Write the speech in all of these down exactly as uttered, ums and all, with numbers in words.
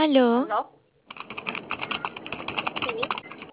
Aló, ¿Aló? Sí.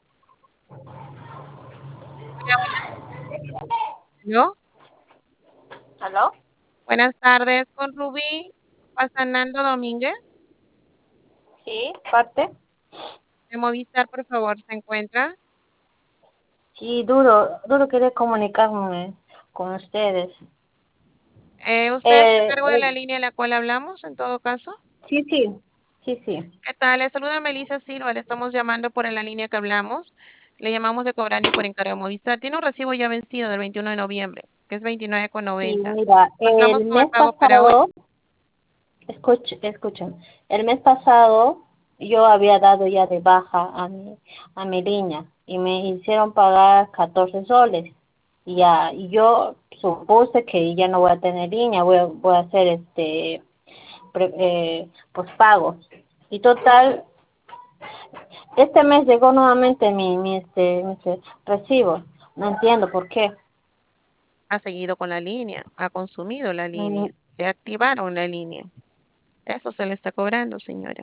hola, buenas, ¿no? ¿Aló? Buenas tardes, con Rubí Pasanando Domínguez, Sí, parte. de Movistar, por favor, ¿se encuentra? Sí, duro, duro querer comunicarme con ustedes. Eh, ¿usted está a Eh, cargo de la eh, línea en la cual hablamos, en todo caso? sí, sí, sí, sí. ¿Qué tal? Le saluda Melissa Silva, le estamos llamando por la línea que hablamos. Le llamamos de Cobrani por encargo de Movistar. Tiene un recibo ya vencido del veintiuno de noviembre, que es veintinueve con Sí, noventa. mira, ¿Pasamos el con el mes pago para hoy? pasado, escuch, escuchen, el mes pasado yo había dado ya de baja a mi, a mi línea y me hicieron pagar catorce soles. Y ya, y yo supuse que ya no voy a tener línea, voy a, voy a hacer este pre- eh, pues pago. Y total, este mes llegó nuevamente mi, mi, este, mi este, recibo. No entiendo por qué. Ha seguido con la línea, ha consumido la Mm, línea, le activaron la línea. Eso se le está cobrando, señora.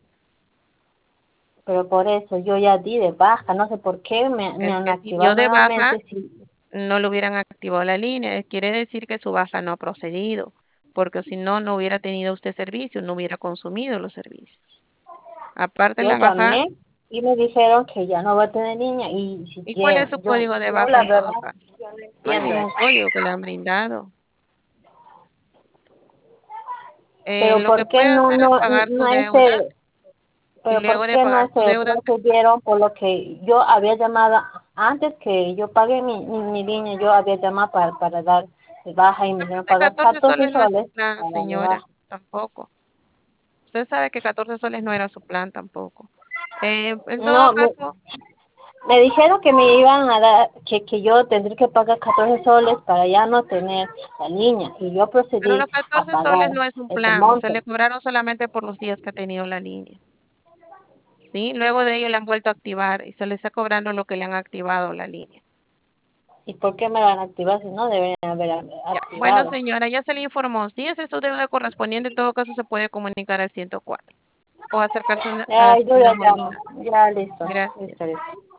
pero por eso yo ya di de baja. No sé por qué me, me Es han que si dio activado de baja, nuevamente. Sí. no le hubieran activado la línea. Quiere decir que su baja no ha procedido, porque si no, no hubiera tenido usted servicio, no hubiera consumido los servicios. Aparte Yo la baja, llamé y me dijeron que ya no va a tener niña. Y si ¿y cuál es quieren, su yo, código de yo baja la en todo verdad, caso? yo no No hay entiendo. ningún código que le han brindado. Eh, Pero lo que ¿por qué puede no, hacer es no, pagar su no deuda ese, y pero luego ¿por de qué no pagar su se deuda, procedieron por lo que yo había llamado antes que yo pagué mi, mi, mi línea? Yo había llamado para, para dar de baja y me hicieron de pagar catorce catorce soles no es su soles plan, para dar de señora, baja. tampoco. Usted sabe que catorce soles no era su plan tampoco. Eh, en todo No, me, caso, me dijeron que me iban a dar, que, que yo tendría que pagar catorce soles para ya no tener la línea. Y yo pero procedí los a catorce soles pagar no es un ese plan, se monto. le cobraron solamente por los días que ha tenido la línea, ¿sí? Luego de ello le han vuelto a activar y se le está cobrando lo que le han activado la línea. ¿Y por qué me van a activar si no deberían haber Ya. Bueno, activado? señora, ya se le informó. Si esa es su deuda correspondiente, en todo caso se puede comunicar al ciento cuatro o acercarse a Ya, la yo oficina ya llamo. Molina. Ya, listo. Gracias. Listo, listo.